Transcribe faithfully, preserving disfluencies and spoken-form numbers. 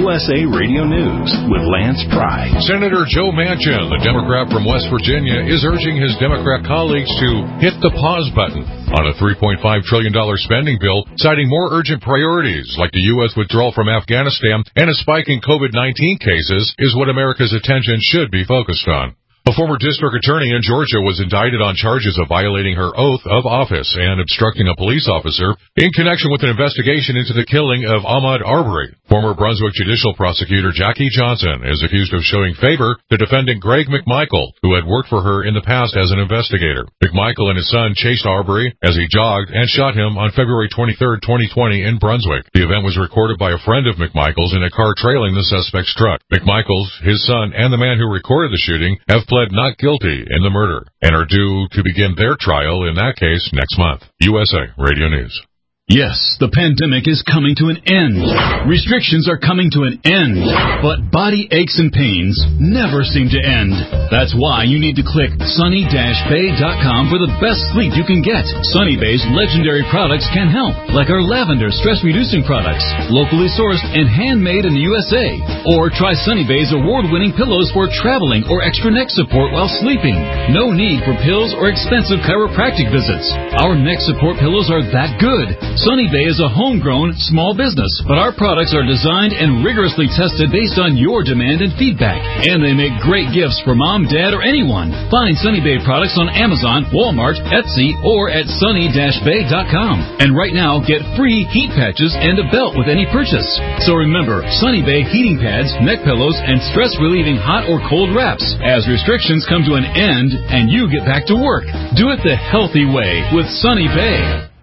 U S A Radio News with Lance Pry. Senator Joe Manchin, the Democrat from West Virginia, is urging his Democrat colleagues to hit the pause button on a three point five trillion dollars spending bill, citing more urgent priorities like the U S withdrawal from Afghanistan and a spike in COVID nineteen cases is what America's attention should be focused on. A former district attorney in Georgia was indicted on charges of violating her oath of office and obstructing a police officer in connection with an investigation into the killing of Ahmaud Arbery. Former Brunswick judicial prosecutor Jackie Johnson is accused of showing favor to defendant Greg McMichael, who had worked for her in the past as an investigator. McMichael and his son chased Arbery as he jogged and shot him on February twenty-third, twenty twenty in Brunswick. The event was recorded by a friend of McMichael's in a car trailing the suspect's truck. McMichael's, his son, and the man who recorded the shooting have pled not guilty in the murder and are due to begin their trial in that case next month. U S A Radio News. Yes, the pandemic is coming to an end. Restrictions are coming to an end. But body aches and pains never seem to end. That's why you need to click sunny dash bay dot com for the best sleep you can get. Sunny Bay's legendary products can help, like our lavender stress-reducing products, locally sourced and handmade in the U S A. Or try Sunny Bay's award-winning pillows for traveling or extra neck support while sleeping. No need for pills or expensive chiropractic visits. Our neck support pillows are that good. Sunny Bay is a homegrown small business, but our products are designed and rigorously tested based on your demand and feedback. And they make great gifts for mom, dad, or anyone. Find Sunny Bay products on Amazon, Walmart, Etsy, or at sunny dash bay dot com. And right now, get free heat patches and a belt with any purchase. So remember, Sunny Bay heating pads, neck pillows, and stress-relieving hot or cold wraps as restrictions come to an end and you get back to work. Do it the healthy way with Sunny Bay.